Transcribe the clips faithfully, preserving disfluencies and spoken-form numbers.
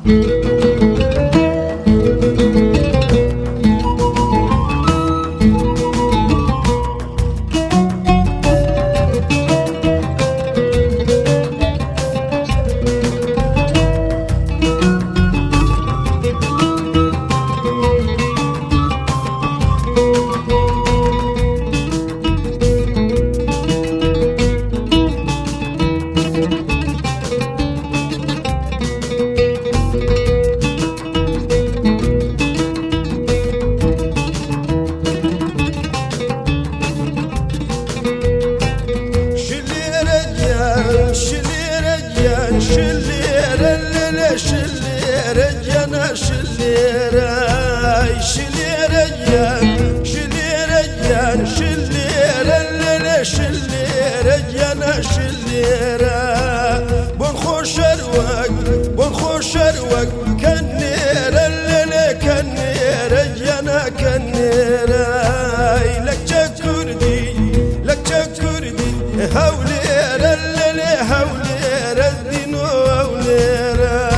شليرة جنا شليرة شليرة جن شليرة جن شليرة للا شليرة جنا شليرة بنخش الوق بنخش الوق كنيرة للا كنيرة جنا كنيرة لك جكردي لك جكردي هوليرة للا هوليرة دينو هوليرة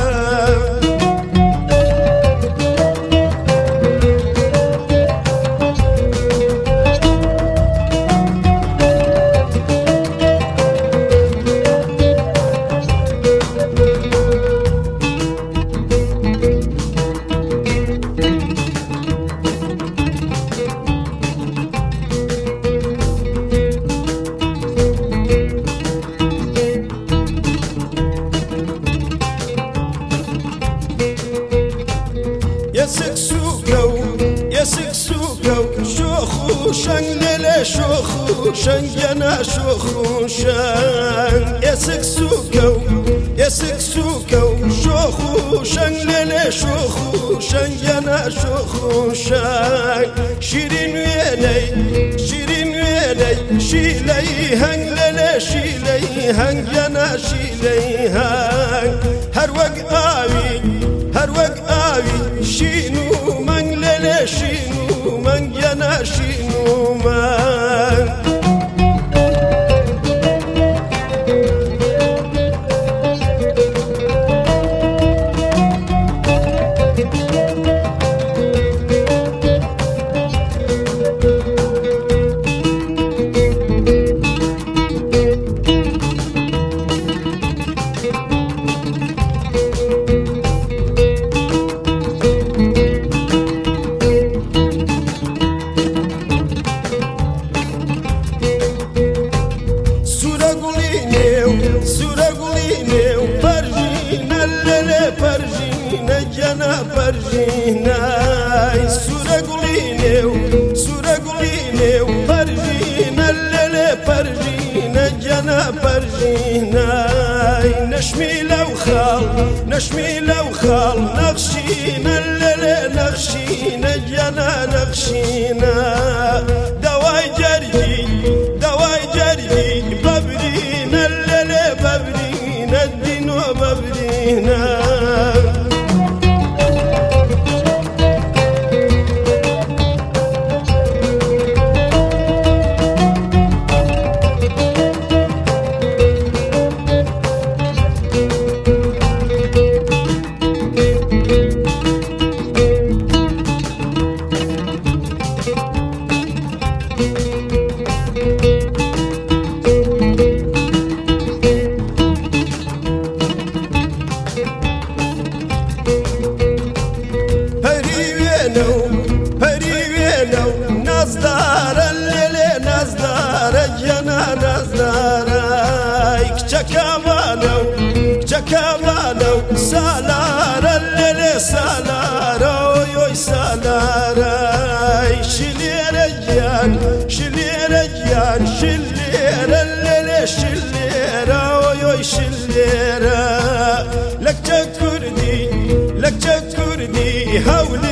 يا سكسوكو يا سكسوكو شوخو شن للا شوخو شن جنا شوخو شن يا سكسوكو يا سكسوكو شوخو شن للا شوخو شن جنا شوخو شن شيرين ويني شيرين ويني شيلي هن للا شيلي هن جنا شيلي هن هر وق آوي هر وق آوي شينو من للا شينو من جنا شينو من جنا برجينا سورة قلينيو سورة قلينيو برجينا الليلة برجينا جنا برجينا نشمي لو خال نشمي لو خال نغشينا الليلة نغشينا جنا نغشينا دواي جرجي دواي جرجي ببرينا الليلة ببرينا الدينو ببرينا نزدار الليل نزدار جنا نزدار كشكابانو كشكابانو سالار الليل سالار يوي سالار شلير جان شلير جان شلير الليل شلير يوي شلير لك جكردي لك جكردي هولي